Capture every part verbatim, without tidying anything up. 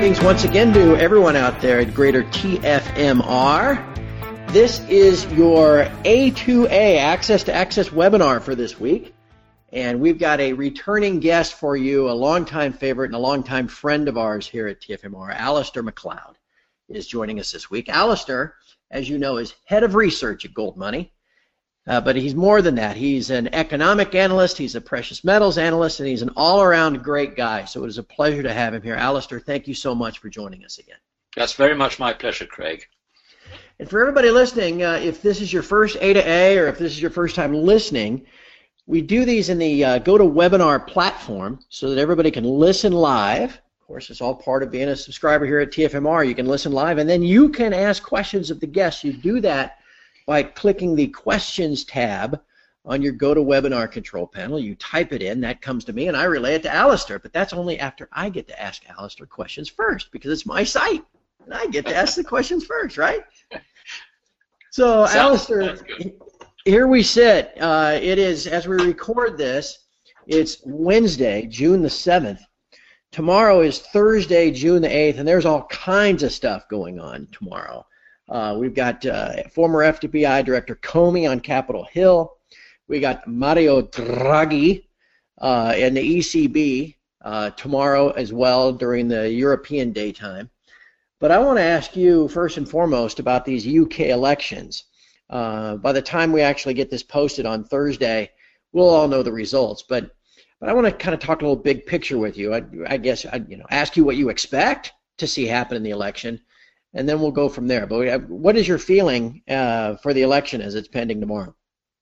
Greetings once again to everyone out there at Greater T F M R. This is your A two A, Access to Access webinar for this week. And we've got a returning guest for you, a longtime favorite and a longtime friend of ours here at T F M R. Alistair McLeod is joining us this week. Alistair, as you know, is head of research at Gold Money. Uh, but he's more than that. He's an economic analyst, he's a precious metals analyst, and he's an all-around great guy. So it is a pleasure to have him here. Alistair, thank you so much for joining us again. That's very much my pleasure, Craig. And for everybody listening, uh, if this is your first A to A or if this is your first time listening, we do these in the uh, GoToWebinar platform so that everybody can listen live. Of course, it's all part of being a subscriber here at T F M R. You can listen live, and then you can ask questions of the guests. You do that by clicking the Questions tab on your GoToWebinar control panel. You type it in, that comes to me, and I relay it to Alistair, but that's only after I get to ask Alistair questions first, because it's my site, and I get to ask the questions first, right? So, sounds, Alistair, sounds here we sit. Uh, it is, as we record this, it's Wednesday, June the seventh. Tomorrow is Thursday, June the eighth, and there's all kinds of stuff going on tomorrow. Uh, we've got uh, former F D P I Director Comey on Capitol Hill. We got Mario Draghi uh, and the E C B uh, tomorrow as well during the European daytime. But I want to ask you first and foremost about these U K elections. Uh, by the time we actually get this posted on Thursday, we'll all know the results. But but I want to kind of talk a little big picture with you. I, I guess I'd you know ask you what you expect to see happen in the election, and then we'll go from there. But what is your feeling uh, for the election as it's pending tomorrow?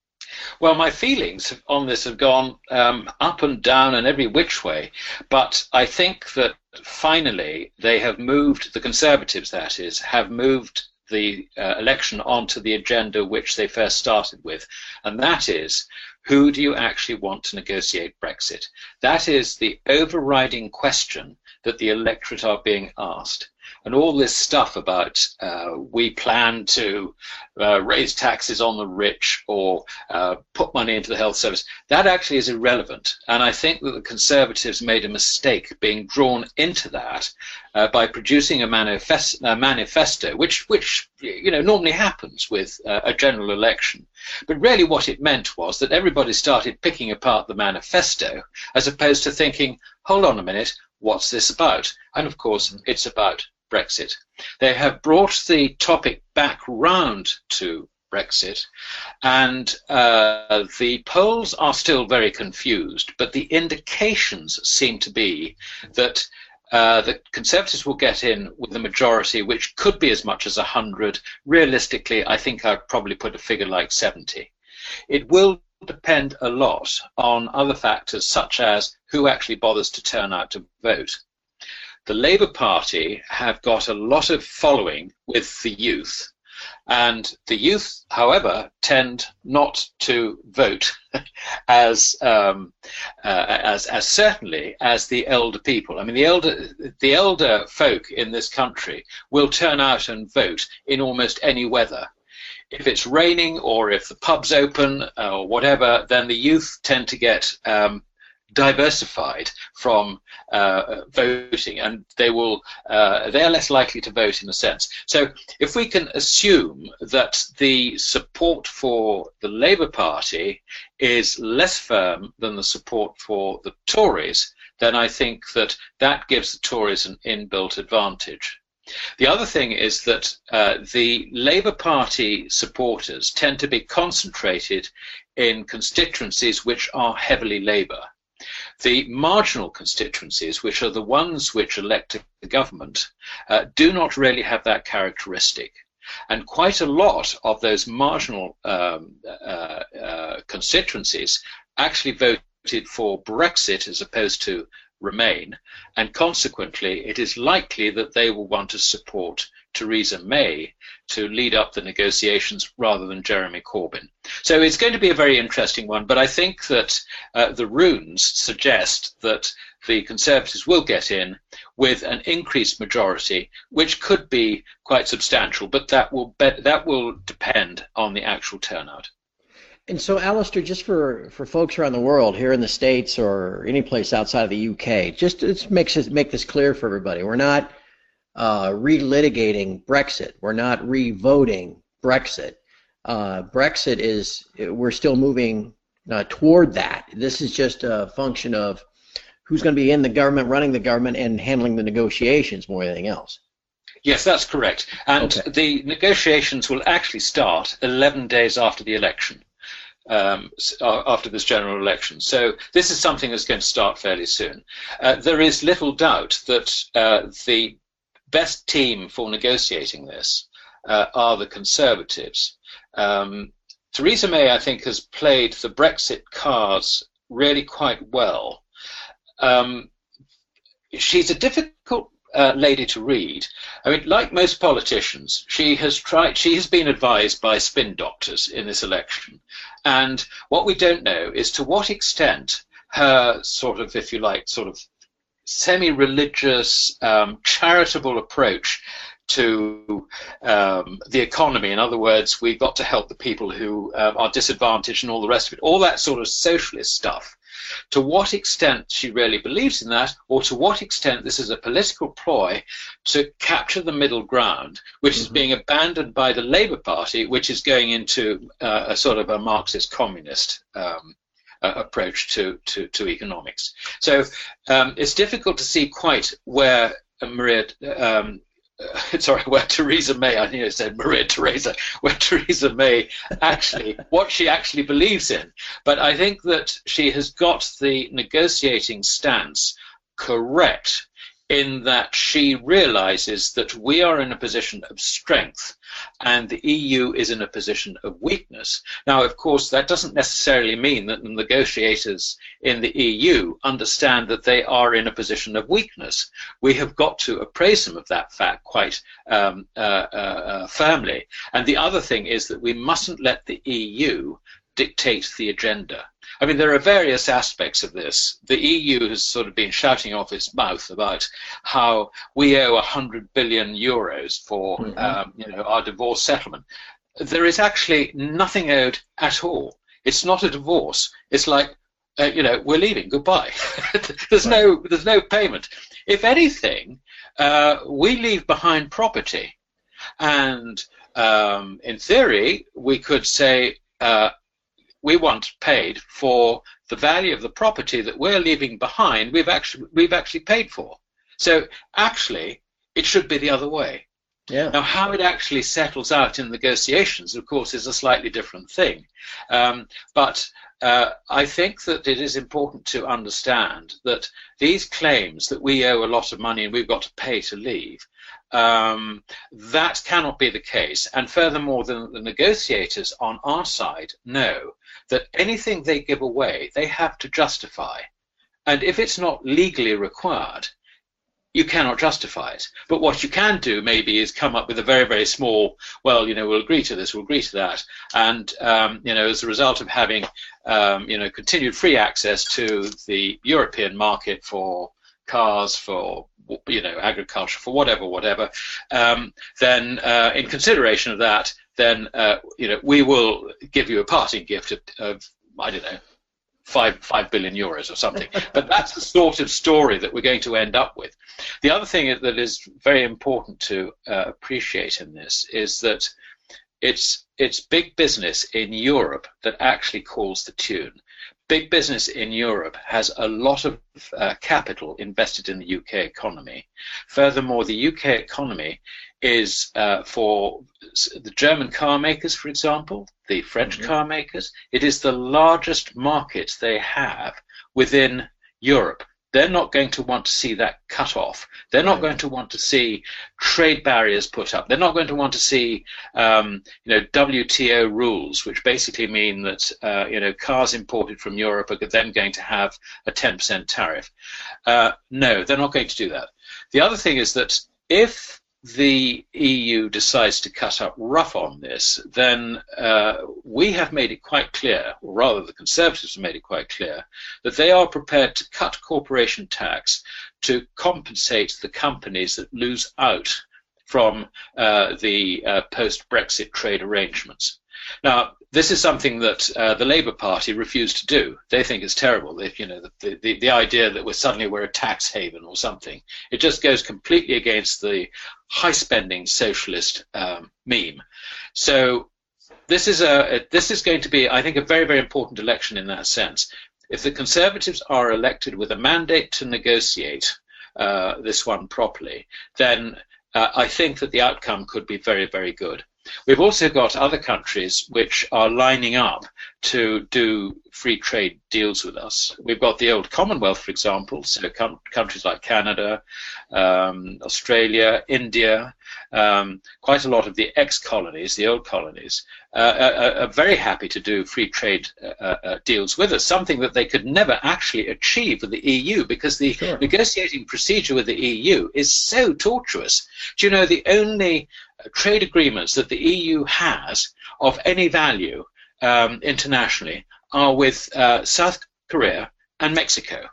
Well, my feelings on this have gone um, up and down and every which way, but I think that finally they have moved, the Conservatives that is, have moved the uh, election onto the agenda which they first started with, and that is, who do you actually want to negotiate Brexit? That is the overriding question that the electorate are being asked. And all this stuff about uh, we plan to uh, raise taxes on the rich or uh, put money into the health service, that actually is irrelevant. And I think that the Conservatives made a mistake being drawn into that uh, by producing a, manifest, a manifesto, which, which you know normally happens with uh, a general election. But really what it meant was that everybody started picking apart the manifesto as opposed to thinking, hold on a minute, what's this about? And of course, it's about Brexit. They have brought the topic back round to Brexit, and uh, the polls are still very confused, but the indications seem to be that uh, the Conservatives will get in with a majority which could be as much as one hundred. Realistically, I think I'd probably put a figure like seventy. It will depend a lot on other factors such as who actually bothers to turn out to vote. The Labour Party have got a lot of following with the youth, and the youth, however, tend not to vote as um, uh, as as certainly as the elder people. I mean, the elder the elder folk in this country will turn out and vote in almost any weather. If it's raining or if the pub's open or whatever, then the youth tend to get um, diversified from uh, voting, and they will uh, they are less likely to vote in a sense. So if we can assume that the support for the Labour Party is less firm than the support for the Tories, then I think that that gives the Tories an inbuilt advantage. The other thing is that uh, the Labour Party supporters tend to be concentrated in constituencies which are heavily Labour. The marginal constituencies, which are the ones which elect the government, uh, do not really have that characteristic. And quite a lot of those marginal um, uh, uh, constituencies actually voted for Brexit as opposed to Remain, and consequently it is likely that they will want to support Theresa May to lead up the negotiations rather than Jeremy Corbyn. So it's going to be a very interesting one, but I think that uh, the runes suggest that the Conservatives will get in with an increased majority, which could be quite substantial, but that will be that will depend on the actual turnout. And so, Alistair, just for, for folks around the world, here in the States or any place outside of the U K, just to make this, make this clear for everybody. We're not uh, relitigating Brexit. We're not re-voting Brexit. Uh, Brexit is, we're still moving uh, toward that. This is just a function of who's going to be in the government, running the government, and handling the negotiations more than anything else. Yes, that's correct. And okay. the negotiations will actually start eleven days after the election, um, after this general election. So this is something that's going to start fairly soon. Uh, there is little doubt that uh, the best team for negotiating this uh, are the Conservatives. Um, Theresa May, I think, has played the Brexit cards really quite well. Um, she's a difficult uh, lady to read. I mean, like most politicians, she has tried. She has been advised by spin doctors in this election, and what we don't know is to what extent her sort of, if you like, sort of semi-religious, um, charitable approach to um, the economy. In other words, we've got to help the people who uh, are disadvantaged and all the rest of it, all that sort of socialist stuff. To what extent she really believes in that, or to what extent this is a political ploy to capture the middle ground, which mm-hmm. is being abandoned by the Labour Party, which is going into uh, a sort of a Marxist communist um, uh, approach to, to, to economics. So um, it's difficult to see quite where uh, Maria um, Uh, sorry, where Theresa May, I think I said Maria Theresa, where Theresa May actually, what she actually believes in. But I think that she has got the negotiating stance correct in that she realizes that we are in a position of strength and the E U is in a position of weakness. Now, of course, that doesn't necessarily mean that the negotiators in the E U understand that they are in a position of weakness. We have got to appraise them of that fact quite um, uh, uh, firmly. And the other thing is that we mustn't let the E U dictate the agenda. I mean, there are various aspects of this. The E U has sort of been shouting off its mouth about how we owe one hundred billion euros for mm-hmm. um, you know, our divorce settlement. There is actually nothing owed at all. It's not a divorce. It's like, uh, you know, we're leaving. Goodbye. there's right. no, there's no payment. If anything, uh, we leave behind property, and um, in theory, we could say. Uh, We want paid for the value of the property that we're leaving behind. We've actually we've actually paid for. So actually, it should be the other way. Yeah. Now, how it actually settles out in negotiations, of course, is a slightly different thing. Um, but uh, I think that it is important to understand that these claims that we owe a lot of money and we've got to pay to leave, um, that cannot be the case. And furthermore, the, the negotiators on our side know that anything they give away, they have to justify. And if it's not legally required, you cannot justify it. But what you can do maybe is come up with a very, very small, well, you know, we'll agree to this, we'll agree to that. And, um, you know, as a result of having, um, you know, continued free access to the European market for cars, for, you know, agriculture, for whatever, whatever, um, then uh, in consideration of that, then, uh, you know, we will give you a parting gift of, of I don't know, five five billion euros or something. But that's the sort of story that we're going to end up with. The other thing that is very important to uh, appreciate in this is that it's it's big business in Europe that actually calls the tune. Big business in Europe has a lot of uh, capital invested in the U K economy. Furthermore, the U K economy is uh, for the German car makers, for example, the French mm-hmm. car makers, it is the largest market they have within Europe. They're not going to want to see that cut off. They're not right. going to want to see trade barriers put up. They're not going to want to see, um, you know, W T O rules, which basically mean that, uh, you know, cars imported from Europe are then going to have a ten percent tariff. Uh, no, they're not going to do that. The other thing is that if the E U decides to cut up rough on this, then uh, we have made it quite clear, or rather the Conservatives have made it quite clear, that they are prepared to cut corporation tax to compensate the companies that lose out from uh, the uh, post-Brexit trade arrangements. Now, this is something that uh, the Labour Party refused to do. They think it's terrible. They, you know, the, the, the idea that we're suddenly we're a tax haven or something. It just goes completely against the high-spending socialist um, meme. So this is a this is going to be, I think, a very, very important election in that sense. If the Conservatives are elected with a mandate to negotiate uh, this one properly, then uh, I think that the outcome could be very, very good. We've also got other countries which are lining up to do free trade deals with us. We've got the old Commonwealth, for example, so com countries like Canada, um, Australia, India, um, quite a lot of the ex-colonies, the old colonies, uh, are, are very happy to do free trade uh, uh, deals with us, something that they could never actually achieve with the E U because the sure. negotiating procedure with the E U is so tortuous. Do you know, the only trade agreements that the E U has of any value um, internationally are with uh, South Korea and Mexico.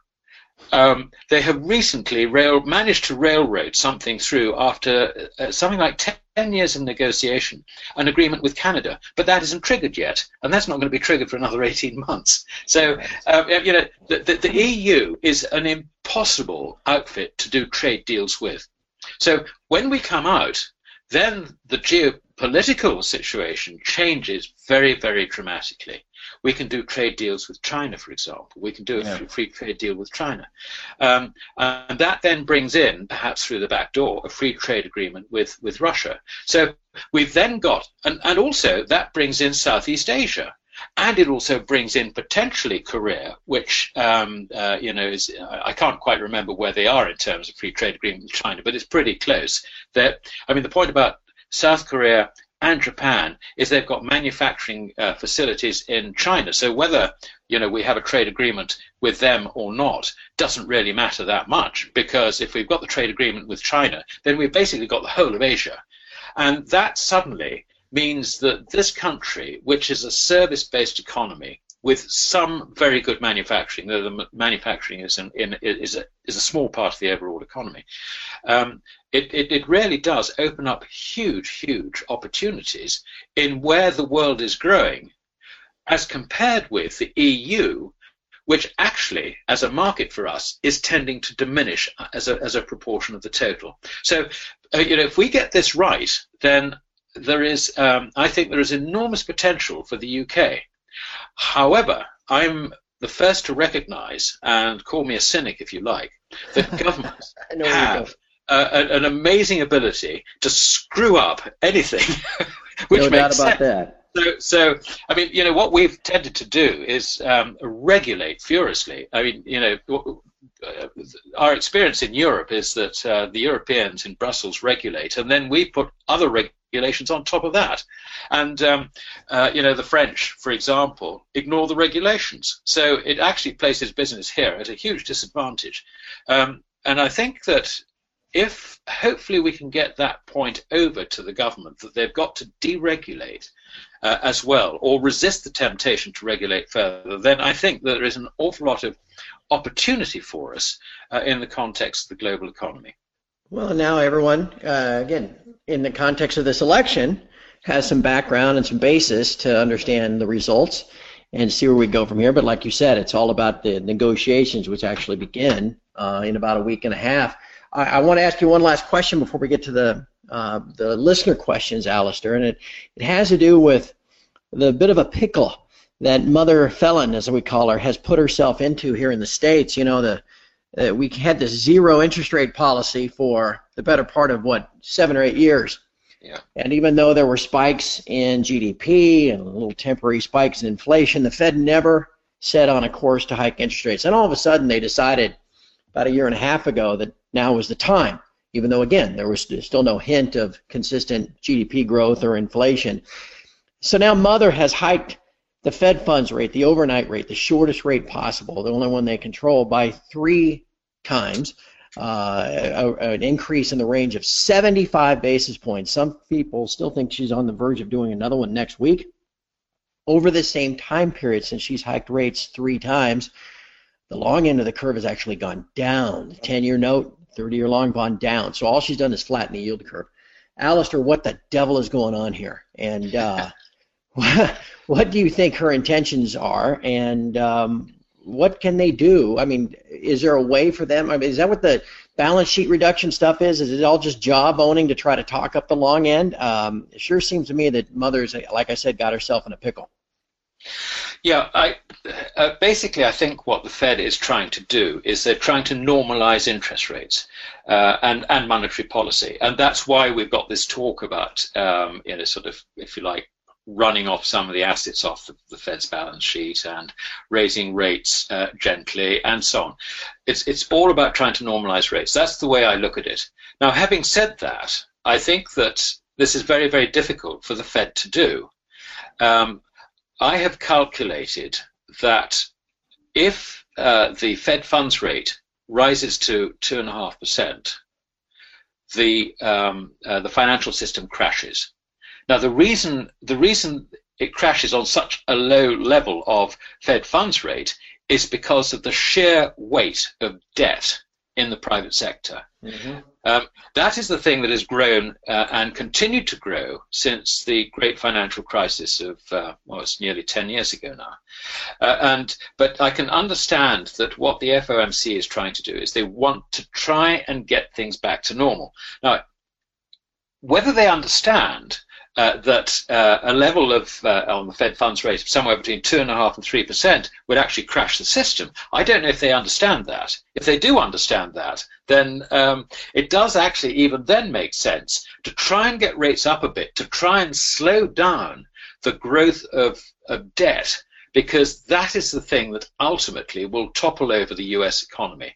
Um, they have recently rail managed to railroad something through after uh, something like ten years of negotiation, an agreement with Canada, but that isn't triggered yet, and that's not going to be triggered for another eighteen months. So, um, you know, the, the, the E U is an impossible outfit to do trade deals with. So when we come out, then the geopolitical situation changes very, very dramatically. We can do trade deals with China, for example. We can do a yeah. free trade deal with China. Um, and that then brings in, perhaps through the back door, a free trade agreement with, with Russia. So we've then got, and, and also that brings in Southeast Asia. And it also brings in potentially Korea, which, um, uh, you know, is, I can't quite remember where they are in terms of free trade agreement with China, but it's pretty close. That, I mean, the point about South Korea and Japan is they've got manufacturing uh, facilities in China. So whether, you know, we have a trade agreement with them or not doesn't really matter that much, because if we've got the trade agreement with China, then we've basically got the whole of Asia. And that suddenly means that this country, which is a service-based economy with some very good manufacturing, though the manufacturing is, in, in, is, a, is a small part of the overall economy, um, it, it, it really does open up huge, huge opportunities in where the world is growing, as compared with the E U, which actually, as a market for us, is tending to diminish as a, as a proportion of the total. So, uh, you know, if we get this right, then there is, um, I think there is enormous potential for the U K. However, I'm the first to recognize, and call me a cynic if you like, that governments have uh, an amazing ability to screw up anything, which no makes doubt about sense. that. So, so, I mean, you know, what we've tended to do is um, regulate furiously. I mean, you know, uh, our experience in Europe is that uh, the Europeans in Brussels regulate, and then we put other regulations on top of that. And, um, uh, you know, the French, for example, ignore the regulations. So it actually places business here at a huge disadvantage. Um, and I think that if hopefully we can get that point over to the government, that they've got to deregulate uh, as well, or resist the temptation to regulate further, then I think that there is an awful lot of opportunity for us uh, in the context of the global economy. Well, now everyone, uh, again, in the context of this election, has some background and some basis to understand the results and see where we go from here. But like you said, it's all about the negotiations, which actually begin uh, in about a week and a half. I, I want to ask you one last question before we get to the uh, the listener questions, Alistair, and it, it has to do with the bit of a pickle that Mother Felon, as we call her, has put herself into here in the States. You know, the uh, we had this zero interest rate policy for the better part of, what, seven or eight years. Yeah. And even though there were spikes in G D P and little temporary spikes in inflation, the Fed never set on a course to hike interest rates. And all of a sudden they decided about a year and a half ago that now was the time, even though, again, there was still no hint of consistent G D P growth or inflation. So now Mother has hiked the Fed funds rate, the overnight rate, the shortest rate possible, the only one they control, by three times. Uh, a, an increase in the range of seventy-five basis points. Some people still think she's on the verge of doing another one next week. Over the same time period, since she's hiked rates three times, the long end of the curve has actually gone down. The ten-year note, thirty-year long, gone down. So all she's done is flatten the yield curve. Alistair, what the devil is going on here? And uh, what do you think her intentions are, and um, what can they do? I mean, is there a way for them? I mean, is that what the balance sheet reduction stuff is? Is it all just job owning to try to talk up the long end? Um, it sure seems to me that Mother's, like I said, got herself in a pickle. Yeah, I, uh, basically I think what the Fed is trying to do is they're trying to normalize interest rates uh, and, and monetary policy. And that's why we've got this talk about, um, you know, sort of, if you like, running off some of the assets off the, the Fed's balance sheet and raising rates uh, gently and so on. It's, it's all about trying to normalize rates. That's the way I look at it. Now, having said that, I think that this is very, very difficult for the Fed to do. Um, I have calculated that if uh, the Fed funds rate rises to two and a half percent, the um, uh, the financial system crashes. Now, the reason the reason it crashes on such a low level of Fed funds rate is because of the sheer weight of debt in the private sector. Mm-hmm. Um, that is the thing that has grown uh, and continued to grow since the great financial crisis of, uh, well, it's nearly ten years ago now. Uh, and but I can understand that what the F O M C is trying to do is they want to try and get things back to normal. Now, whether they understand Uh, that uh, a level of uh, on the Fed funds rate of somewhere between two and a half and three percent would actually crash the system. I don't know if they understand that. If they do understand that, then um, it does actually even then make sense to try and get rates up a bit, to try and slow down the growth of, of debt, because that is the thing that ultimately will topple over the U S economy.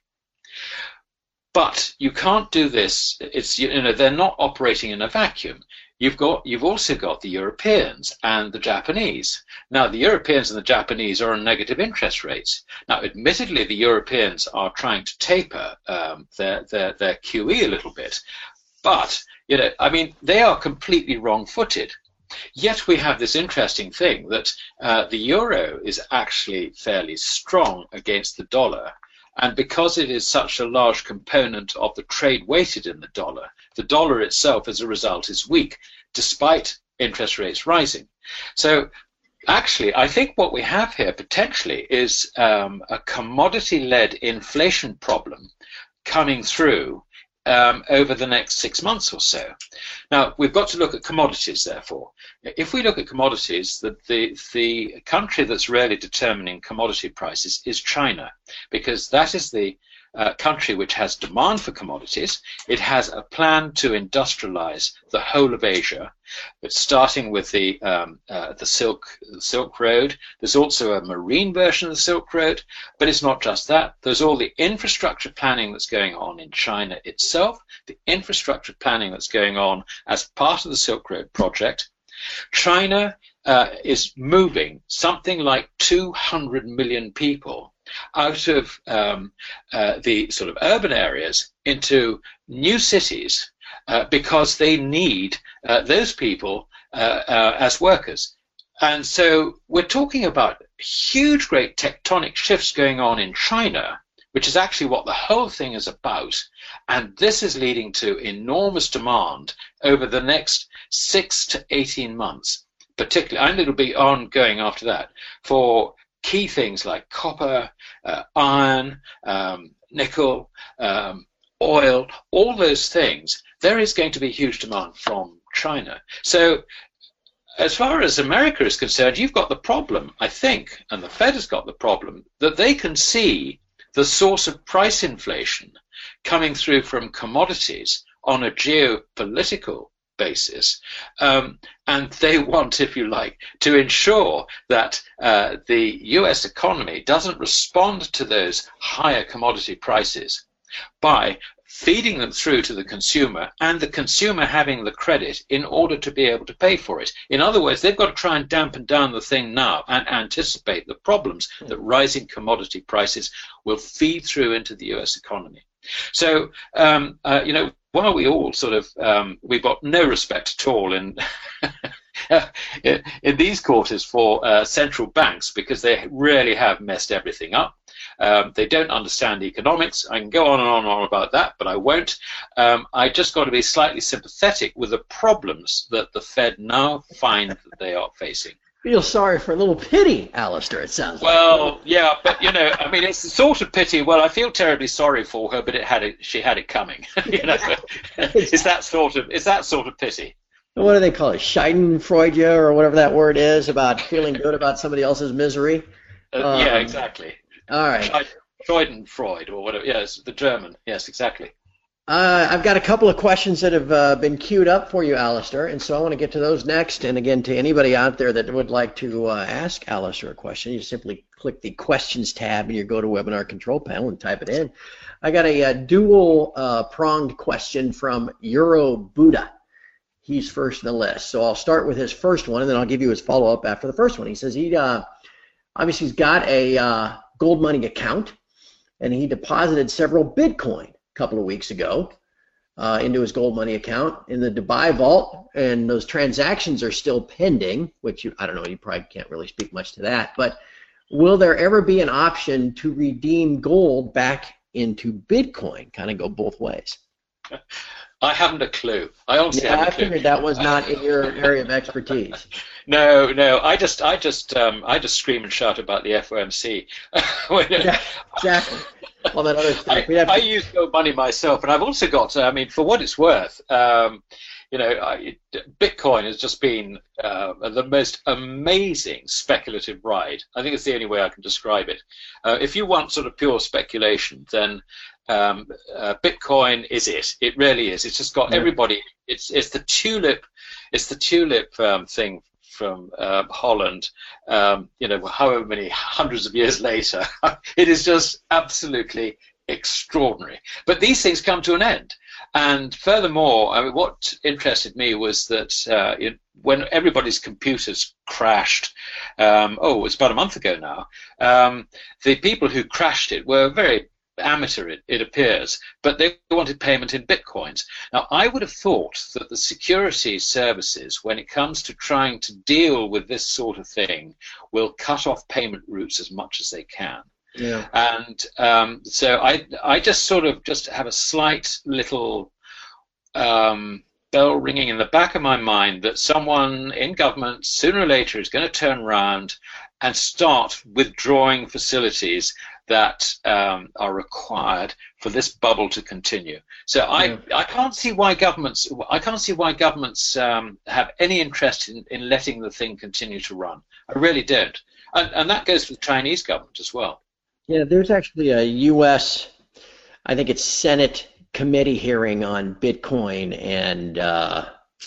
But you can't do this. It's, you know, they're not operating in a vacuum. You've got, you've also got the Europeans and the Japanese. Now, the Europeans and the Japanese are on negative interest rates. Now, admittedly, the Europeans are trying to taper um, their, their, their Q E a little bit. But, you know, I mean, they are completely wrong-footed. Yet we have this interesting thing that uh, the euro is actually fairly strong against the dollar. And because it is such a large component of the trade weighted in the dollar, the dollar itself as a result is weak, despite interest rates rising. So actually, I think what we have here potentially is um, a commodity-led inflation problem coming through um, over the next six months or so. Now, we've got to look at commodities, therefore. If we look at commodities, the, the, the country that's really determining commodity prices is China, because that is the uh, country which has demand for commodities. It has a plan to industrialize the whole of Asia. It's starting with the, um, uh, the, Silk, the Silk Road. There's also a marine version of the Silk Road, but it's not just that. There's all the infrastructure planning that's going on in China itself, the infrastructure planning that's going on as part of the Silk Road project. China uh, is moving something like two hundred million people out of um, uh, the sort of urban areas into new cities uh, because they need uh, those people uh, uh, as workers. And so we're talking about huge, great tectonic shifts going on in China, which is actually what the whole thing is about. And this is leading to enormous demand over the next six to eighteen months, particularly, and it'll be ongoing after that, for key things like copper, uh, iron, um, nickel, um, oil, all those things. There is going to be huge demand from China. So as far as America is concerned, you've got the problem, I think, and the Fed has got the problem, that they can see the source of price inflation coming through from commodities on a geopolitical basis, um, and they want, if you like, to ensure that uh, the U S economy doesn't respond to those higher commodity prices by feeding them through to the consumer, and the consumer having the credit in order to be able to pay for it. In other words, they've got to try and dampen down the thing now and anticipate the problems that rising commodity prices will feed through into the U S economy. So, um, uh, you know, while we all sort of, um, we've got no respect at all in, in these quarters for uh, central banks, because they really have messed everything up. Um, they don't understand economics. I can go on and on and on about that, but I won't. Um, I just got to be slightly sympathetic with the problems that the Fed now find that they are facing. feel sorry for a little pity, Alistair, it sounds like. Well, yeah, but you know, I mean, it's the sort of pity. Well, I feel terribly sorry for her, but it had it. She had it coming. You know, it's that sort of. It's that sort of pity. What do they call it? Schadenfreude, or whatever that word is, about feeling good about somebody else's misery. Uh, um, yeah, exactly. All right. Schadenfreude, or whatever. Yes, the German. Yes, exactly. Uh, I've got a couple of questions that have uh, been queued up for you, Alistair, and so I want to get to those next. And again, to anybody out there that would like to uh, ask Alistair a question, you simply click the Questions tab in your GoToWebinar control panel and type it in. I got a, a dual-pronged uh, question from Euro Buddha. He's first in the list. So I'll start with his first one, and then I'll give you his follow-up after the first one. He says he uh, obviously he's got a uh, Gold Money account, and he deposited several Bitcoin a couple of weeks ago uh, into his Gold Money account in the Dubai Vault, and those transactions are still pending, which you, I don't know, you probably can't really speak much to that, but will there ever be an option to redeem gold back into Bitcoin, kind of go both ways? I haven't a clue. I honestly yeah, haven't I a clue. figured that was not in your area of expertise. No, no. I just, I just, um, I just scream and shout about the F O M C. Yeah, exactly. All that other stuff. I, have I to... use Gold Money myself, and I've also got. I mean, for what it's worth, um, you know, I, Bitcoin has just been uh, the most amazing speculative ride. I think it's the only way I can describe it. Uh, if you want sort of pure speculation, then um, uh, Bitcoin is it. It really is. It's just got yeah. everybody. It's it's the tulip. It's the tulip um, thing from uh, Holland. Um, you know, however many hundreds of years later, it is just absolutely extraordinary. But these things come to an end. And furthermore, I mean, what interested me was that uh, it, when everybody's computers crashed, um, oh, it was about a month ago now, um, the people who crashed it were very amateur, it, it appears, but they wanted payment in Bitcoins. Now, I would have thought that the security services, when it comes to trying to deal with this sort of thing, will cut off payment routes as much as they can. Yeah. And um, so I, I just sort of just have a slight little um, bell ringing in the back of my mind that someone in government sooner or later is going to turn around and start withdrawing facilities that um, are required for this bubble to continue. So I, yeah. I can't see why governments I can't see why governments um, have any interest in, in letting the thing continue to run. I really don't, and, and that goes for the Chinese government as well. Yeah, there's actually a U S, I think it's Senate committee hearing on Bitcoin and uh,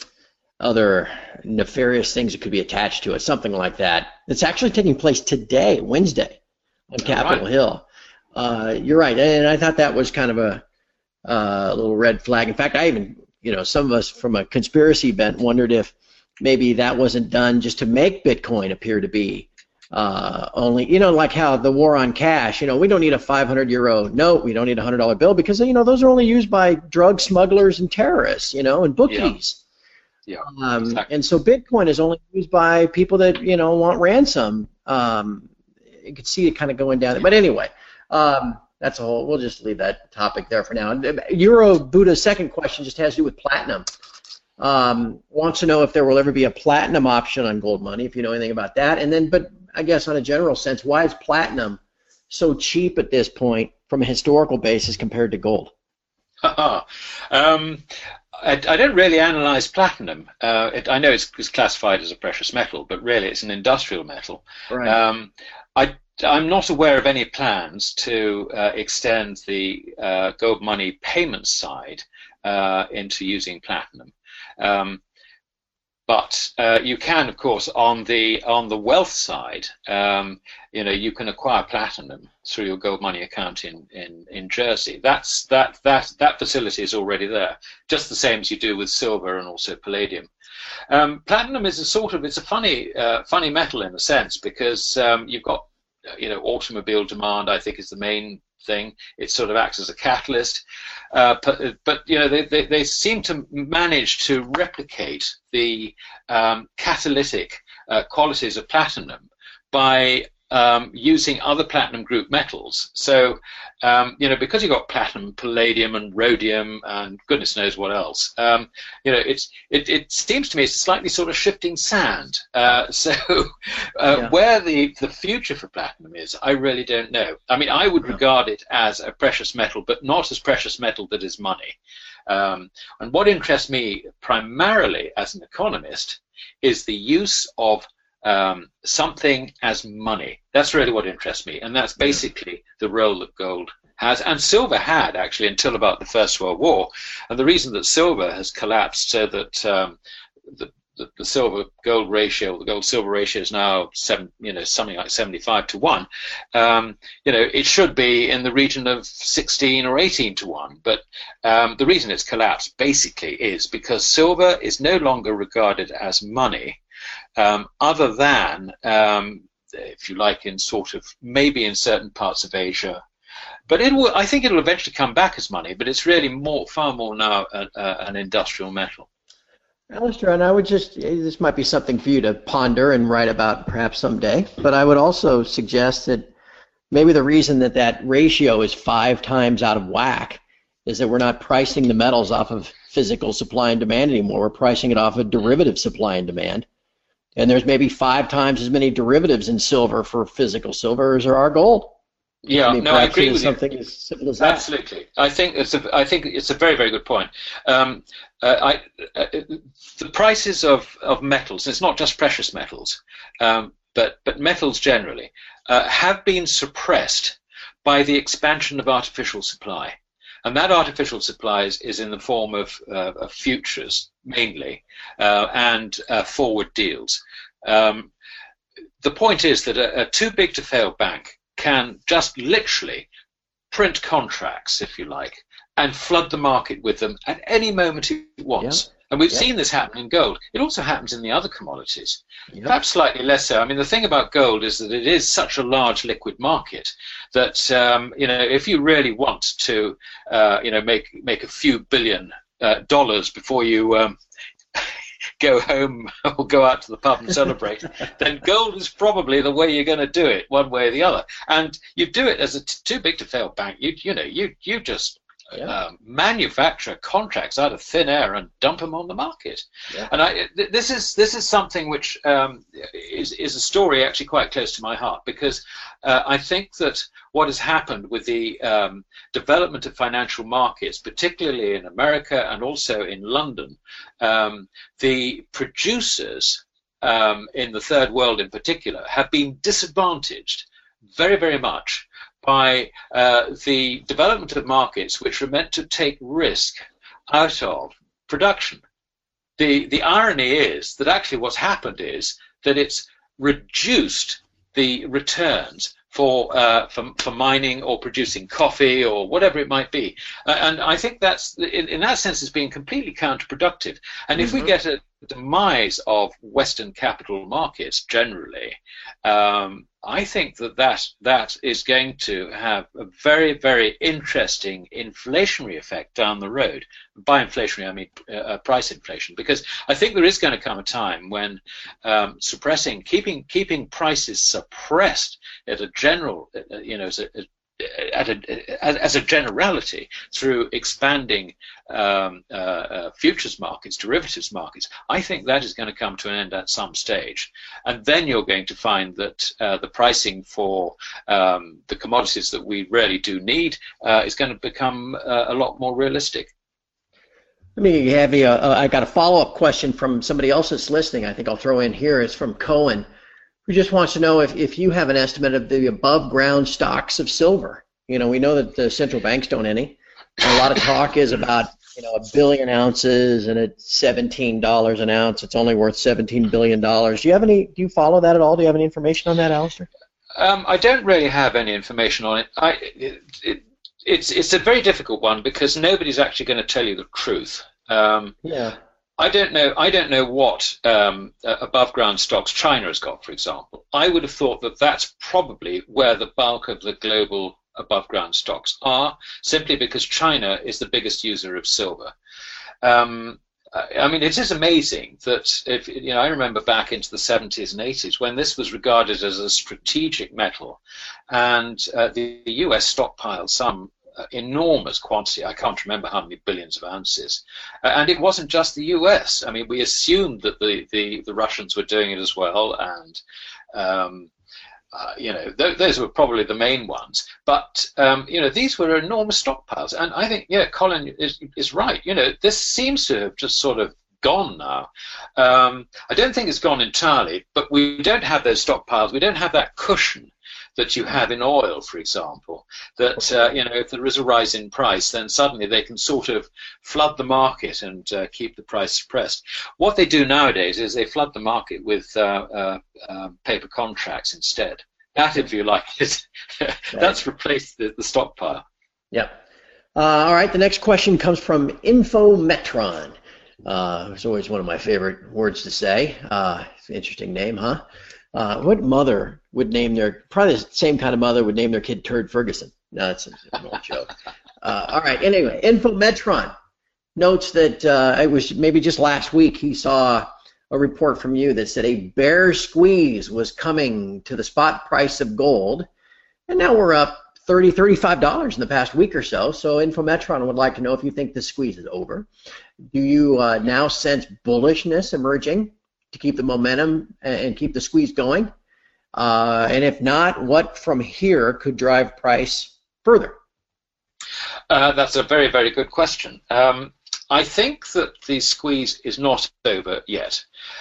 other nefarious things that could be attached to it, something like that. It's actually taking place today, Wednesday, on Capitol right. Hill. Uh, you're right, and I thought that was kind of a, uh, little red flag. In fact, I even, you know, some of us from a conspiracy bent wondered if maybe that wasn't done just to make Bitcoin appear to be uh, only, you know, like how the war on cash, you know, we don't need a five hundred euro note, we don't need a one hundred dollar bill because, you know, those are only used by drug smugglers and terrorists, you know, and bookies. Yeah, yeah um, exactly. And so Bitcoin is only used by people that, you know, want ransom. Um, you could see it kind of going down. But anyway, um, that's a whole, we'll just leave that topic there for now. Euro Buddha's second question just has to do with platinum. Um, wants to know if there will ever be a platinum option on Gold Money, if you know anything about that. And then, but I guess on a general sense, why is platinum so cheap at this point from a historical basis compared to gold? um, I, I don't really analyze platinum. Uh, it, I know it's, it's classified as a precious metal, but really it's an industrial metal. Right. Um, I, I'm not aware of any plans to uh, extend the uh, Gold Money payment side uh, into using platinum. Um, but uh, you can, of course, on the on the wealth side, um, you know, you can acquire platinum through your Gold Money account in, in, in Jersey. That's that that that facility is already there, just the same as you do with silver and also palladium. Um, platinum is a sort of it's a funny uh, funny metal in a sense because um, you've got you know automobile demand. I think is the main thing. It sort of acts as a catalyst, uh, but, but you know they, they, they seem to manage to replicate the um, catalytic uh, qualities of platinum by um, using other platinum group metals. So, um, you know, because you've got platinum, palladium, and rhodium, and goodness knows what else, um, you know, it's, it, it seems to me it's slightly sort of shifting sand. Uh, so uh, yeah. where the, the future for platinum is, I really don't know. I mean, I would yeah. regard it as a precious metal, but not as precious metal that is money. Um, and what interests me primarily as an economist is the use of um, something as money. That's really what interests me, and that's basically the role that gold has, and silver had actually until about the First World War. And the reason that silver has collapsed so that um, the, the, the silver-gold ratio, the gold-silver ratio is now seven, you know, something like seventy-five to one. Um, you know, it should be in the region of sixteen or eighteen to one. But um, the reason it's collapsed basically is because silver is no longer regarded as money, um, other than, um, if you like, in sort of maybe in certain parts of Asia. But it will, I think it will eventually come back as money. But it's really more, far more now, a, a, an industrial metal. Alistair, and I would just, this might be something for you to ponder and write about perhaps someday, but I would also suggest that maybe the reason that that ratio is five times out of whack is that we're not pricing the metals off of physical supply and demand anymore. We're pricing it off of derivative supply and demand. And there's maybe five times as many derivatives in silver for physical silver as there are gold. Yeah, I mean, no, I agree with something you. As simple as that. Absolutely, I think it's a. I think it's a very, very good point. Um, uh, I, uh, the prices of of metals, and it's not just precious metals, um, but but metals generally, uh, have been suppressed by the expansion of artificial supply, and that artificial supply is, is in the form of, uh, of futures mainly, uh, and uh, forward deals. Um, the point is that a, a too big to fail bank can just literally print contracts, if you like, and flood the market with them at any moment it wants. Yep. And we've yep. seen this happen in gold. It also happens in the other commodities, yep. perhaps slightly less so. I mean, the thing about gold is that it is such a large liquid market that, um, you know, if you really want to, uh, you know, make make a few billion uh, dollars before you um, go home or go out to the pub and celebrate, then gold is probably the way you're going to do it, one way or the other. And you do it as a t too big to fail bank. You you know you you just yeah. uh, manufacture contracts out of thin air and dump them on the market. Yeah. And I th this is this is something which um, is is a story actually quite close to my heart, because uh, I think that what has happened with the um, development of financial markets, particularly in America and also in London, um, the producers um, in the third world in particular have been disadvantaged very, very much by uh, the development of markets which were meant to take risk out of production. The, the irony is that actually what's happened is that it's reduced the returns for, uh, for, for mining or producing coffee or whatever it might be. Uh, and I think that's, in, in that sense, it's being completely counterproductive. And if mm-hmm. we get a demise of Western capital markets generally, um, I think that, that that is going to have a very, very interesting inflationary effect down the road. By inflationary, I mean uh, price inflation, because I think there is going to come a time when um, suppressing, keeping keeping prices suppressed at a general, uh, you know, as a, at a, as a generality through expanding um, uh, uh, futures markets, derivatives markets, I think that is going to come to an end at some stage. And then you're going to find that uh, the pricing for um, the commodities that we really do need uh, is going to become uh, a lot more realistic. Let me have you, uh, I got a follow-up question from somebody else that's listening. I think I'll throw in here. It's from Cohen, who just wants to know if, if you have an estimate of the above ground stocks of silver. You know, we know that the central banks don't any. And a lot of talk is about, you know, a billion ounces and at seventeen dollars an ounce, it's only worth seventeen billion dollars. Do you have any, do you follow that at all? Do you have any information on that, Alistair? Um, I don't really have any information on it. I, it, it it's, it's a very difficult one because nobody's actually going to tell you the truth. Um, yeah. I don't know. I don't know what um, uh, above ground stocks China has got, for example. I would have thought that that's probably where the bulk of the global above ground stocks are, simply because China is the biggest user of silver. Um, I mean, it is amazing that if you know. I remember back into the seventies and eighties when this was regarded as a strategic metal, and uh, the, the U S stockpiled some uh, enormous quantity. I can't remember how many billions of ounces, uh, and it wasn't just the U S. I mean, we assumed that the the, the Russians were doing it as well, and um, Uh, you know, th those were probably the main ones, but um, you know, these were enormous stockpiles, and I think, yeah, Colin is is right. You know, this seems to have just sort of gone now. Um, I don't think it's gone entirely, but we don't have those stockpiles. We don't have that cushion that you have in oil, for example. That uh, you know, if there is a rise in price, then suddenly they can sort of flood the market and uh, keep the price suppressed. What they do nowadays is they flood the market with uh, uh, uh, paper contracts instead. That, if you like, is that's replaced the, the stockpile. Yep. Uh, all right. The next question comes from Infometron. Uh, it's always one of my favorite words to say. Uh, it's an interesting name, huh? Uh, what mother would name their, probably the same kind of mother would name their kid Turd Ferguson? No, that's an old joke. Uh, all right, anyway, Infometron notes that uh, it was maybe just last week he saw a report from you that said a bear squeeze was coming to the spot price of gold, and now we're up thirty dollars, thirty-five dollars in the past week or so. So Infometron would like to know if you think the squeeze is over. Do you uh, now sense bullishness emerging to keep the momentum and keep the squeeze going? Uh, and if not, what from here could drive price further? Uh, that's a very, very good question. Um, I think that the squeeze is not over yet.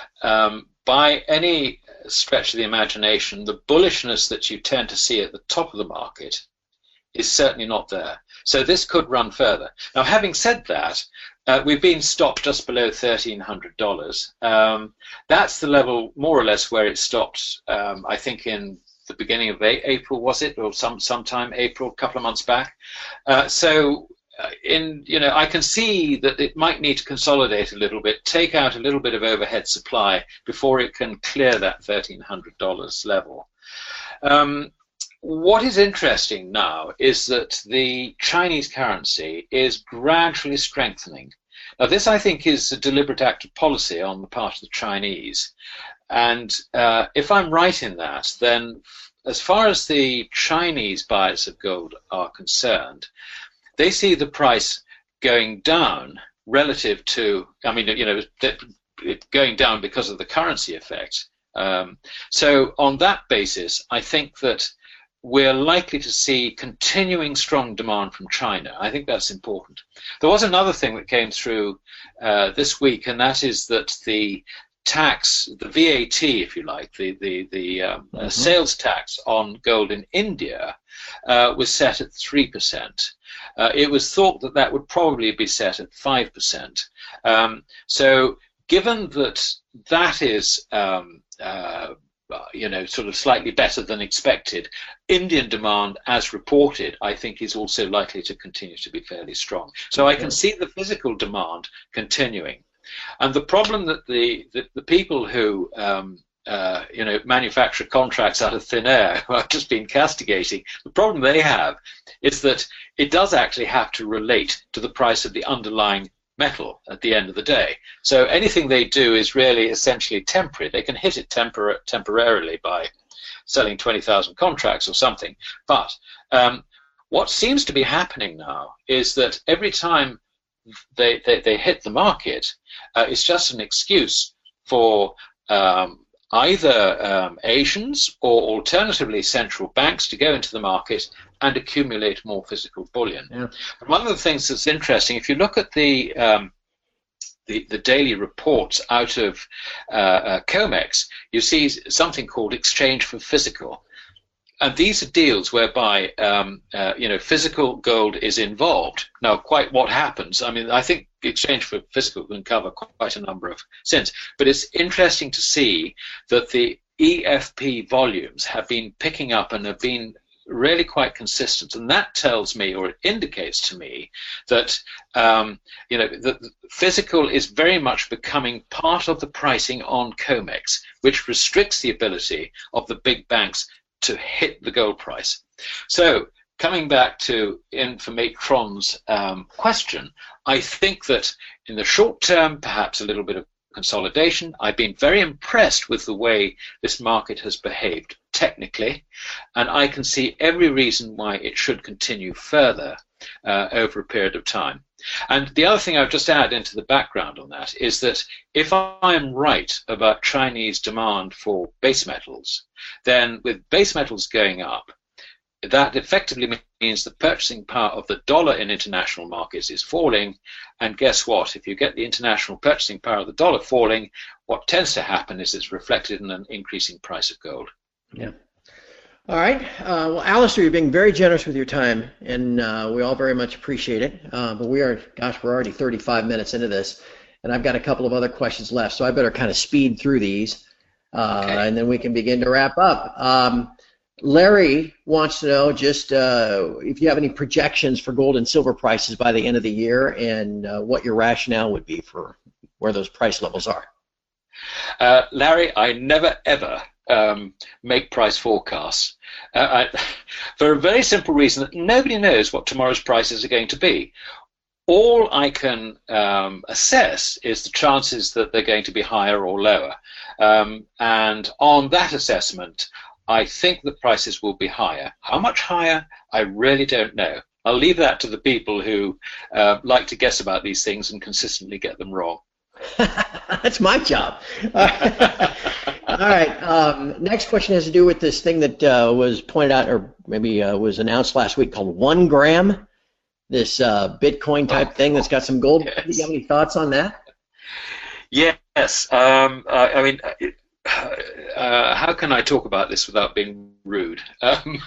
Um, by any stretch of the imagination, the bullishness that you tend to see at the top of the market is certainly not there. So this could run further. Now, having said that, uh, we've been stopped just below thirteen hundred dollars. Um, that's the level, more or less, where it stopped, um, I think, in the beginning of April, was it? Or some sometime April, a couple of months back. Uh, so, uh, in you know, I can see that it might need to consolidate a little bit, take out a little bit of overhead supply before it can clear that thirteen hundred dollars level. Um, What is interesting now is that the Chinese currency is gradually strengthening. Now, this, I think, is a deliberate act of policy on the part of the Chinese. And uh, if I'm right in that, then as far as the Chinese buyers of gold are concerned, they see the price going down relative to, I mean, you know, it going down because of the currency effect. Um, so on that basis, I think that we're likely to see continuing strong demand from China. I think that's important. There was another thing that came through uh, this week, and that is that the tax, the V A T, if you like, the the the um, mm-hmm. uh, sales tax on gold in India uh, was set at three percent. Uh, it was thought that that would probably be set at five percent. Um, so, given that that is um, uh, Uh, you know, sort of slightly better than expected, Indian demand, as reported, I think is also likely to continue to be fairly strong. So I can see the physical demand continuing. And the problem that the, the, the people who, um, uh, you know, manufacture contracts out of thin air, who I've just been castigating, the problem they have is that it does actually have to relate to the price of the underlying metal at the end of the day. So anything they do is really essentially temporary. They can hit it tempor temporarily by selling twenty thousand contracts or something. But um, what seems to be happening now is that every time they, they, they hit the market, uh, it's just an excuse for um, either um, Asians or alternatively central banks to go into the market and accumulate more physical bullion. Yeah. And one of the things that's interesting, if you look at the um, the, the daily reports out of uh, uh, COMEX, you see something called exchange for physical. And these are deals whereby um, uh, you know, physical gold is involved. Now, quite what happens, I mean, I think exchange for physical can cover quite a number of sins, but it's interesting to see that the E F P volumes have been picking up and have been really quite consistent, and that tells me, or it indicates to me, that um, you know, the physical is very much becoming part of the pricing on COMEX, which restricts the ability of the big banks to hit the gold price. So coming back to Informatron's um, question, I think that in the short term, perhaps a little bit of consolidation. I've been very impressed with the way this market has behaved technically, and I can see every reason why it should continue further uh, over a period of time. And the other thing I'll just add into the background on that is that if I am right about Chinese demand for base metals, then with base metals going up, that effectively means the purchasing power of the dollar in international markets is falling, and guess what? If you get the international purchasing power of the dollar falling, what tends to happen is it's reflected in an increasing price of gold. Yeah. All right. Uh, well, Alistair, you're being very generous with your time, and uh, we all very much appreciate it. Uh, but we are, gosh, we're already thirty-five minutes into this, and I've got a couple of other questions left, so I better kind of speed through these, uh, okay. and then we can begin to wrap up. Um, Larry wants to know just uh, if you have any projections for gold and silver prices by the end of the year, and uh, what your rationale would be for where those price levels are. Uh, Larry, I never ever um, make price forecasts uh, I, for a very simple reason that nobody knows what tomorrow's prices are going to be. All I can um, assess is the chances that they're going to be higher or lower, um, and on that assessment, I think the prices will be higher. How much higher, I really don't know. I'll leave that to the people who uh, like to guess about these things and consistently get them wrong. That's my job. All right. Um, next question has to do with this thing that uh, was pointed out, or maybe uh, was announced last week, called One Gram. This uh, Bitcoin type oh, thing that's got some gold. Yes. Do you have any thoughts on that? Yes. Um, I, I mean. It, Uh, how can I talk about this without being rude? Um,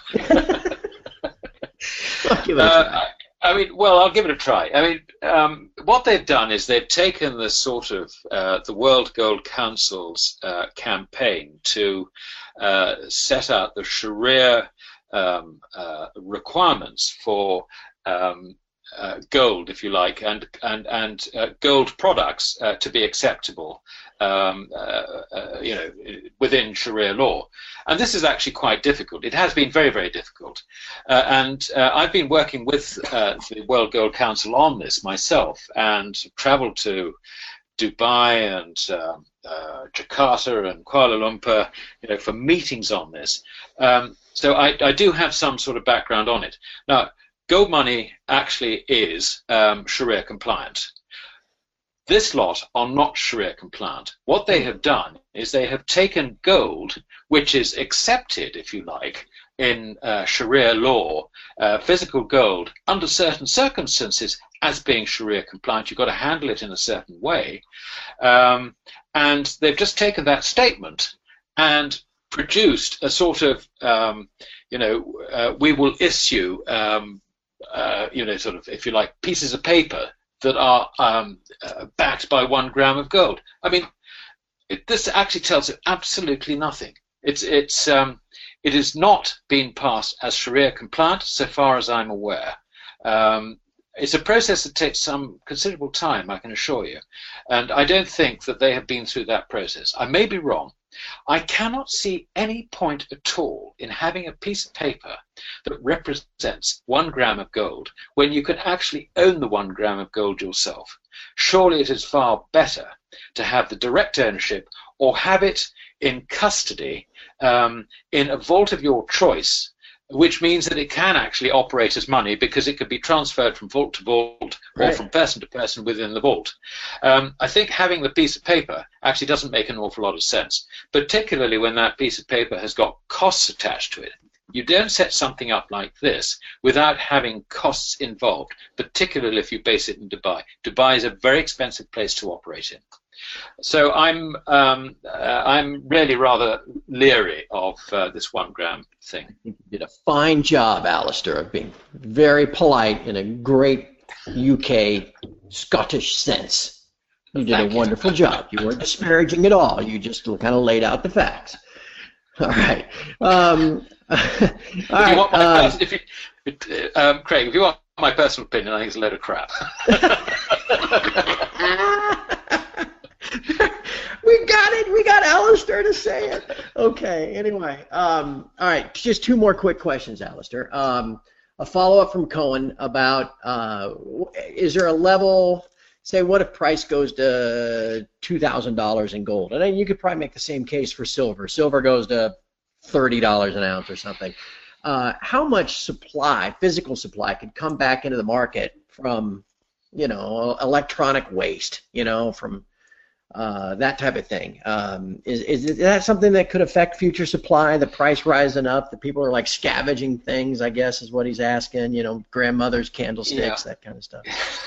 uh, I mean, well, I'll give it a try. I mean, um, what they've done is they've taken the sort of uh, the World Gold Council's uh, campaign to uh, set out the Sharia um, uh, requirements for um, uh, gold, if you like, and and and uh, gold products uh, to be acceptable. Um, uh, uh, you know, within Sharia law, and this is actually quite difficult. It has been very, very difficult, uh, and uh, I've been working with uh, the World Gold Council on this myself, and travelled to Dubai and uh, uh, Jakarta and Kuala Lumpur, you know, for meetings on this. Um, so I, I do have some sort of background on it. Now, gold money actually is um, Sharia compliant. This lot are not Sharia compliant. What they have done is they have taken gold, which is accepted, if you like, in uh, Sharia law, uh, physical gold, under certain circumstances as being Sharia compliant. You've got to handle it in a certain way. Um, and they've just taken that statement and produced a sort of, um, you know, uh, we will issue, um, uh, you know, sort of, if you like, pieces of paper that are um, uh, backed by one gram of gold. I mean, it, this actually tells you absolutely nothing. It's it's um, it has not been passed as Sharia compliant, so far as I'm aware. Um, it's a process that takes some considerable time, I can assure you, and I don't think that they have been through that process. I may be wrong. I cannot see any point at all in having a piece of paper that represents one gram of gold when you can actually own the one gram of gold yourself. Surely it is far better to have the direct ownership or have it in custody um, in a vault of your choice, which means that it can actually operate as money because it could be transferred from vault to vault right. or from person to person within the vault. Um, I think having the piece of paper actually doesn't make an awful lot of sense, particularly when that piece of paper has got costs attached to it. You don't set something up like this without having costs involved, particularly if you base it in Dubai. Dubai is a very expensive place to operate in. So I'm um, uh, I'm really rather leery of uh, this one gram thing. I think you did a fine job, Alistair, of being very polite in a great U K Scottish sense. You did Thank a you. wonderful job. You weren't disparaging at all. You just kind of laid out the facts. All right. Um, all if right. You want my uh, pers- if you, um, Craig, if you want my personal opinion, I think it's a load of crap. We got it. We got Alistair to say it. Okay. Anyway. Um, all right. Just two more quick questions, Alistair. Um, a follow-up from Cohen about uh, is there a level, say what if price goes to two thousand dollars in gold? And then you could probably make the same case for silver. Silver goes to thirty dollars an ounce or something. Uh, how much supply, physical supply, could come back into the market from, you know, electronic waste, you know, from uh, that type of thing? Um, is, is that something that could affect future supply, the price rising up, that people are like scavenging things, I guess is what he's asking, you know, grandmother's candlesticks, yeah. That kind of stuff.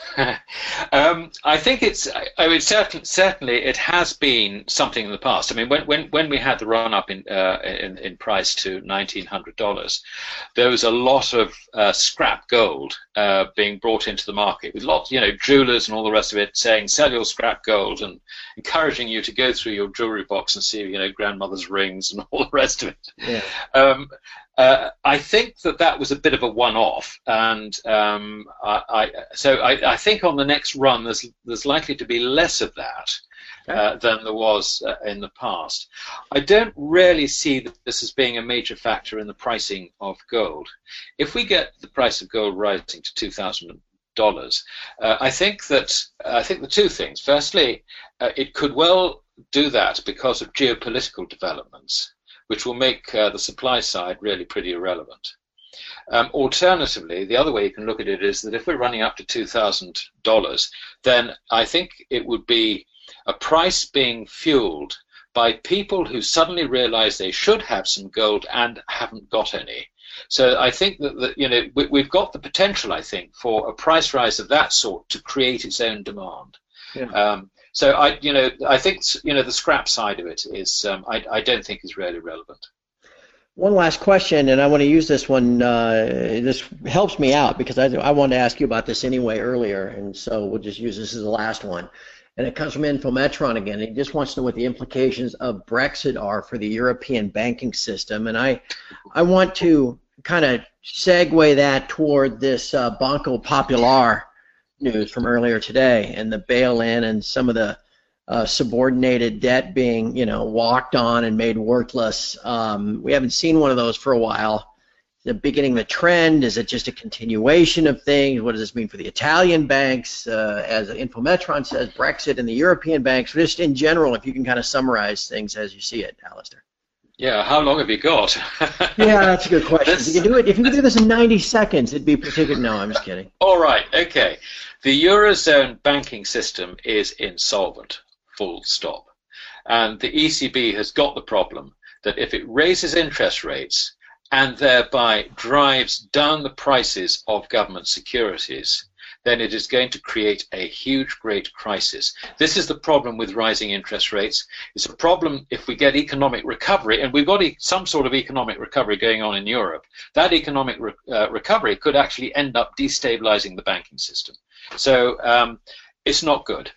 um, I think it's, I, I mean, certainly, certainly it has been something in the past. I mean, when, when, when we had the run-up in, uh, in, in price to nineteen hundred dollars, there was a lot of uh, scrap gold uh, being brought into the market, with lots, you know, jewelers and all the rest of it saying, sell your scrap gold, and encouraging you to go through your jewelry box and see, you know, grandmother's rings and all the rest of it. Yeah. Um, uh, I think that that was a bit of a one-off, and um, I, I, so I, I think on the next run there's there's likely to be less of that uh, than there was uh, in the past. I don't really see this as being a major factor in the pricing of gold. If we get the price of gold rising to two thousand dollars, uh, I think that I think the two things. Firstly, uh, it could well do that because of geopolitical developments, which will make uh, the supply side really pretty irrelevant. Um, alternatively, the other way you can look at it is that if we're running up to two thousand dollars, then I think it would be a price being fueled by people who suddenly realize they should have some gold and haven't got any. So I think that, that you know, we, we've got the potential, I think, for a price rise of that sort to create its own demand. Yeah. Um, so I, you know, I think, you know, the scrap side of it is, um, I, I don't think is really relevant. One last question, and I want to use this one. Uh, this helps me out because I, I wanted to ask you about this anyway earlier, and so we'll just use this as the last one. And it comes from Infometron again. He just wants to know what the implications of Brexit are for the European banking system. And I, I want to kind of segue that toward this uh, Banco Popular news from earlier today, and the bail-in and some of the uh, subordinated debt being, you know, walked on and made worthless. Um, we haven't seen one of those for a while. The beginning of the trend? Is it just a continuation of things? What does this mean for the Italian banks? Uh, as Infometron says, Brexit and the European banks. Just in general, if you can kind of summarize things as you see it, Alistair. Yeah, how long have you got? Yeah, that's a good question. If you can do it, if you can do this in ninety seconds, it'd be particular. No, I'm just kidding. All right, okay. The Eurozone banking system is insolvent, full stop. And the E C B has got the problem that if it raises interest rates and thereby drives down the prices of government securities, then it is going to create a huge, great crisis. This is the problem with rising interest rates. It's a problem if we get economic recovery, and we've got e some sort of economic recovery going on in Europe. That economic re uh, recovery could actually end up destabilizing the banking system. So um, it's not good.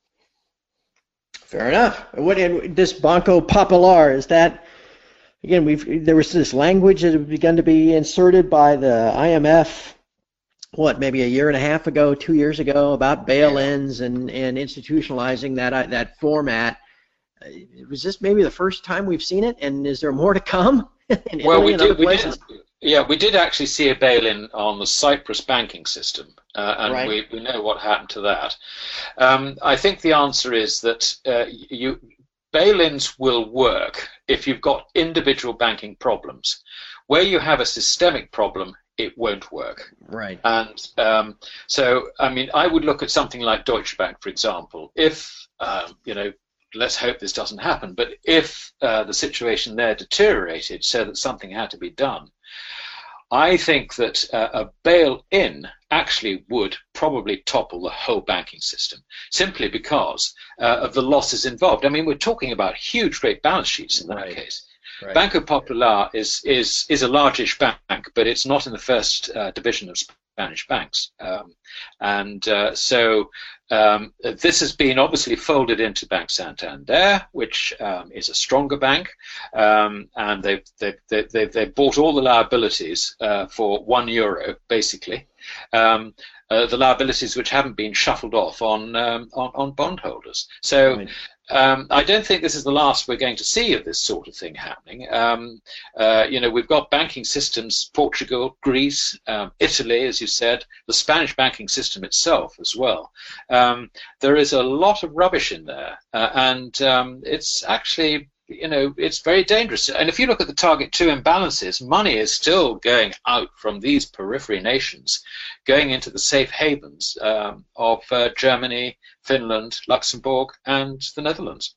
Fair enough. What in this Banco Popular, is that, again, we've there was this language that had begun to be inserted by the I M F, what, maybe a year and a half ago, two years ago, about bail-ins and, and institutionalizing that that format. Was this maybe the first time we've seen it, and is there more to come? in well, Italy we and did, other we places? did. Yeah, we did actually see a bail-in on the Cyprus banking system, uh, and Right. we, we know what happened to that. Um, I think the answer is that uh, you, bail-ins will work if you've got individual banking problems. Where you have a systemic problem, it won't work. Right. And um, so, I mean, I would look at something like Deutsche Bank, for example. If, um, you know, let's hope this doesn't happen, but if uh, the situation there deteriorated so that something had to be done, I think that uh, a bail-in actually would probably topple the whole banking system, simply because uh, of the losses involved. I mean, we're talking about huge, great balance sheets in that Right. case. Right. Banco Popular is, is, is a largish bank, but it's not in the first uh, division of Spanish banks. Um, and uh, so um, this has been obviously folded into Bank Santander, which um, is a stronger bank, um, and they've, they've, they've, they've bought all the liabilities uh, for one euro, basically. Um, uh, the liabilities which haven't been shuffled off on um, on, on bondholders. So Right. Um, I don't think this is the last we're going to see of this sort of thing happening. Um, uh, you know, we've got banking systems, Portugal, Greece, um, Italy, as you said, the Spanish banking system itself as well. Um, there is a lot of rubbish in there, uh, and um, it's actually, you know, it's very dangerous. And if you look at the target two imbalances, money is still going out from these periphery nations, going into the safe havens um, of uh, Germany, Finland, Luxembourg, and the Netherlands.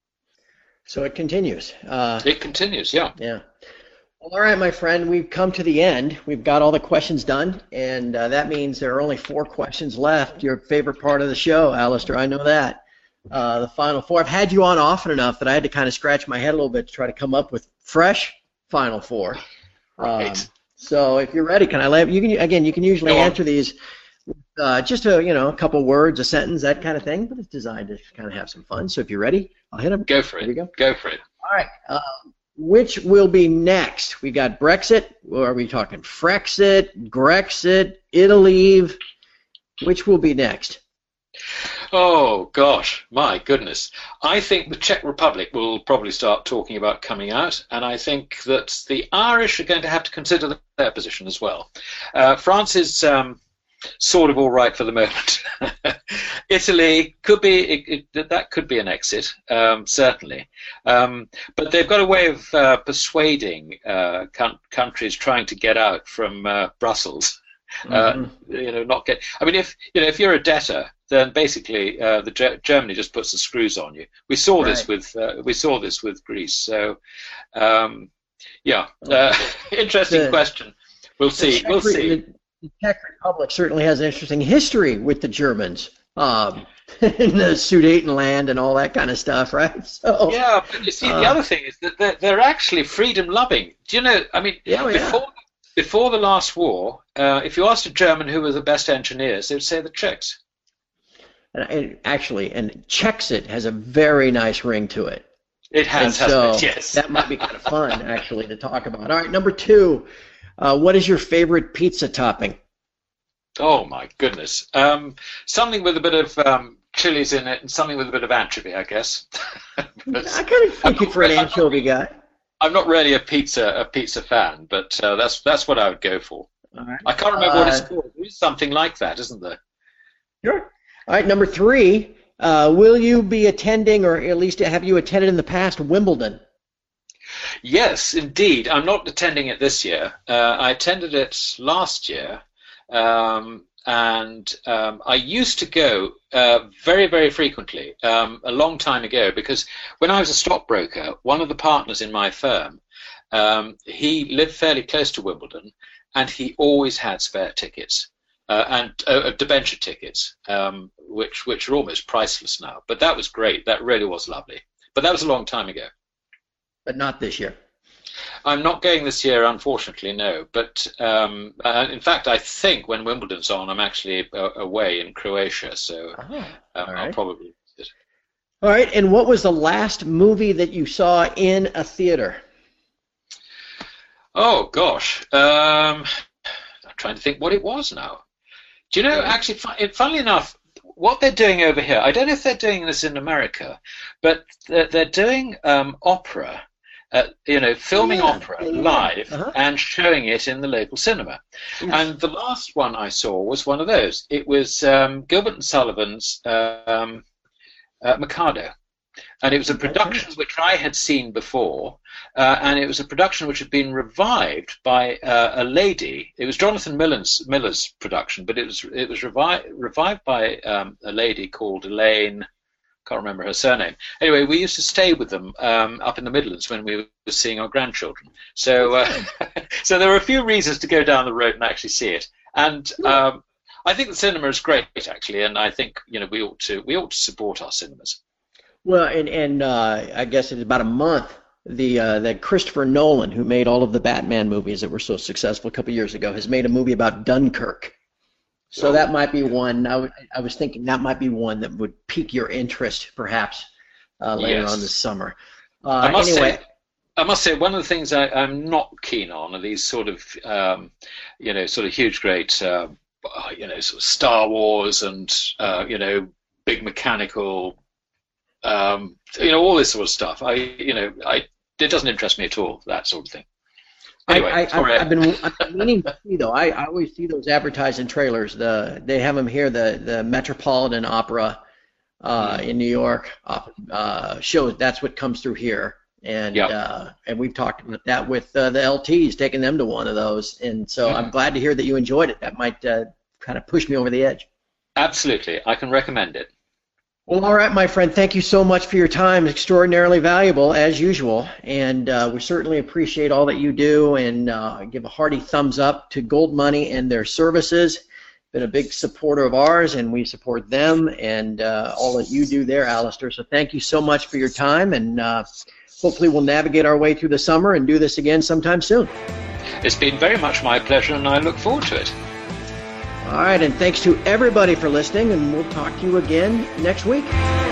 So it continues. Uh, it continues, yeah. Yeah. Well, all right, my friend, we've come to the end. We've got all the questions done, and uh, that means there are only four questions left. Your favorite part of the show, Alistair, I know that. Uh, the final four. I've had you on often enough that I had to kind of scratch my head a little bit to try to come up with fresh final four. Right. Um, so if you're ready, can I let you can again? You can usually answer these with uh, just a you know a couple words, a sentence, that kind of thing. But it's designed to kind of have some fun. So if you're ready, I'll hit them. Go for it. Here you go. Go for it. All right. Uh, which will be next? We got Brexit. Or are we talking Frexit, Grexit, Italy? Which will be next? Oh, gosh, my goodness. I think the Czech Republic will probably start talking about coming out, and I think that the Irish are going to have to consider their position as well. Uh, France is um, sort of all right for the moment. Italy could be, it, it, that could be an exit, um, certainly. Um, but they've got a way of uh, persuading uh, countries trying to get out from uh, Brussels. Uh, mm-hmm. You know, not get. I mean, if you know, if you're a debtor, then basically uh, the G Germany just puts the screws on you. We saw right. this with uh, we saw this with Greece. So, um, yeah, uh, interesting the, question. We'll see. We'll see. The, the Czech Republic certainly has an interesting history with the Germans um, in the Sudetenland and all that kind of stuff, right? So yeah, but you see, uh, the other thing is that they're, they're actually freedom-loving. Do you know? I mean, yeah, before. Yeah. Before the last war, uh, if you asked a German who were the best engineers, they would say the Czechs. And, and actually, and Czechs-it has a very nice ring to it. It has, and so hasn't it? Yes. That might be kind of fun, actually, to talk about. All right, number two, uh, what is your favorite pizza topping? Oh, my goodness. Um, something with a bit of um, chilies in it and something with a bit of anchovy, I guess. I kind of think it for an anchovy guy. I'm not really a pizza a pizza fan, but uh, that's that's what I would go for. All right. I can't remember uh, what it's called. There is something like that, isn't there? Sure. All right, number three. Uh, will you be attending, or at least have you attended in the past, Wimbledon? Yes, indeed. I'm not attending it this year. Uh, I attended it last year, um, and um, I used to go uh, very, very frequently um, a long time ago, because when I was a stockbroker, one of the partners in my firm, um, he lived fairly close to Wimbledon, and he always had spare tickets uh, and uh, debenture tickets, um, which which are almost priceless now. But that was great. That really was lovely. But that was a long time ago. But not this year. I'm not going this year, unfortunately, no. But um, uh, in fact, I think when Wimbledon's on, I'm actually uh, away in Croatia, so oh, um, right. I'll probably visit. All right, and what was the last movie that you saw in a theater? Oh, gosh. Um, I'm trying to think what it was now. Do you know, actually, funnily enough, what they're doing over here, I don't know if they're doing this in America, but they're, they're doing um, opera. Uh, you know, filming yeah, opera yeah. live uh-huh. and showing it in the local cinema. Yes. And the last one I saw was one of those. It was um, Gilbert and Sullivan's um, uh, Mikado. And it was a production which I had seen before, uh, and it was a production which had been revived by uh, a lady. It was Jonathan Miller's, Miller's production, but it was it was revi revived by um, a lady called Elaine. Can't remember her surname. Anyway, we used to stay with them um, up in the Midlands when we were seeing our grandchildren. So, uh, so there were a few reasons to go down the road and actually see it. And um, I think the cinema is great, actually, and I think you know we ought to we ought to support our cinemas. Well, and and uh, I guess it's about a month. The uh, that Christopher Nolan, who made all of the Batman movies that were so successful a couple years ago, has made a movie about Dunkirk. So that might be one. I, w I was thinking that might be one that would pique your interest, perhaps uh, later yes. on this summer. Uh, I must anyway, say, I must say, one of the things I, I'm not keen on are these sort of, um, you know, sort of huge, great, uh, you know, sort of Star Wars and uh, you know, big mechanical um, you know, all this sort of stuff. I, you know, I it doesn't interest me at all, that sort of thing. Anyway, I, I, sorry. I've been, I've been meaning to see though. I, I always see those advertising trailers. The they have them here. The the Metropolitan Opera uh, mm. in New York uh, shows. That's what comes through here. And yep. uh, and we've talked about that with uh, the L Ts, taking them to one of those. And so mm. I'm glad to hear that you enjoyed it. That might uh, kind of push me over the edge. Absolutely, I can recommend it. Well, all right, my friend, thank you so much for your time. It's extraordinarily valuable, as usual, and uh, we certainly appreciate all that you do, and uh, give a hearty thumbs up to Gold Money and their services. Been a big supporter of ours, and we support them, and uh, all that you do there, Alistair. So thank you so much for your time, and uh, hopefully we'll navigate our way through the summer and do this again sometime soon. It's been very much my pleasure, and I look forward to it. All right, and thanks to everybody for listening, and we'll talk to you again next week.